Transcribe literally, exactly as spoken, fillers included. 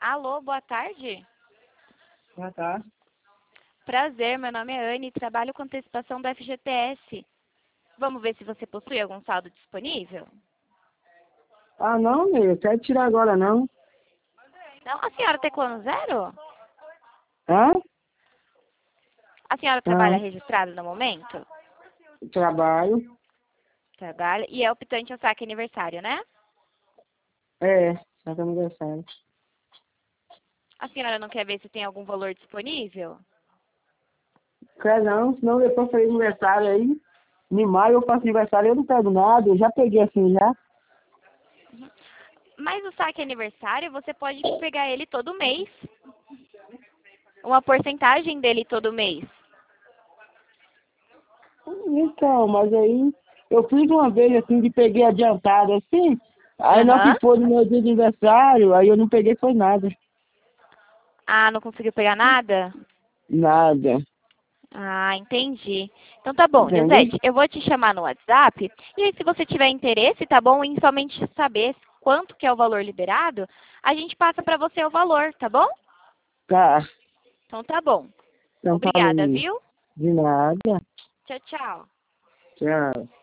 Alô, boa tarde. Ah, tá. Prazer, meu nome é Anne e trabalho com antecipação do F G T S. Vamos ver se você possui algum saldo disponível? Ah, não, meu, eu quero tirar agora, não. Não, a senhora tem plano zero? Hã? A senhora trabalha Não, registrada no momento? trabalho. Trabalha. E é optante ao saque aniversário, né? É, só que aniversário. A senhora não quer ver se tem algum valor disponível? Quer não, senão depois fazer aniversário aí. Em maio eu faço aniversário, eu não pego nada, eu já peguei assim já. Mas o saque aniversário, você pode pegar ele todo mês. Uma porcentagem dele todo mês. Então, mas aí eu fiz uma vez assim de peguei adiantado assim, aí não que Aham. foi no meu dia de aniversário, aí eu não peguei foi nada. Ah, não conseguiu pegar nada? Nada. Ah, entendi. Então tá bom, Entendeu? Josete, eu vou te chamar no WhatsApp e aí se você tiver interesse, tá bom, em somente saber quanto que é o valor liberado, a gente passa pra você o valor, tá bom? Tá. Então tá bom. Então falou, Obrigada, menino. viu? De nada. Tchau, tchau. Tchau.